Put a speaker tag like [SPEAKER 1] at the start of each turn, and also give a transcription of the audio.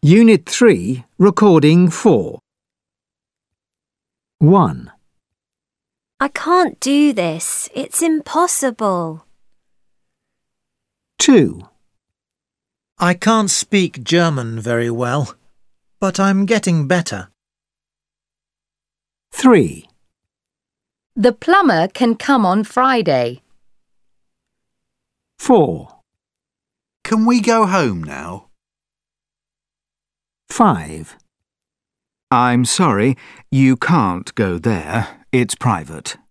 [SPEAKER 1] Unit 3, Recording 4. 1.
[SPEAKER 2] I can't do this. It's impossible.
[SPEAKER 1] 2.
[SPEAKER 3] I can't speak German very well, but I'm getting better.
[SPEAKER 1] 3.
[SPEAKER 4] The plumber can come on Friday.
[SPEAKER 1] 4.
[SPEAKER 5] Can we go home now?
[SPEAKER 1] 5.
[SPEAKER 6] I'm sorry, you can't go there. It's private.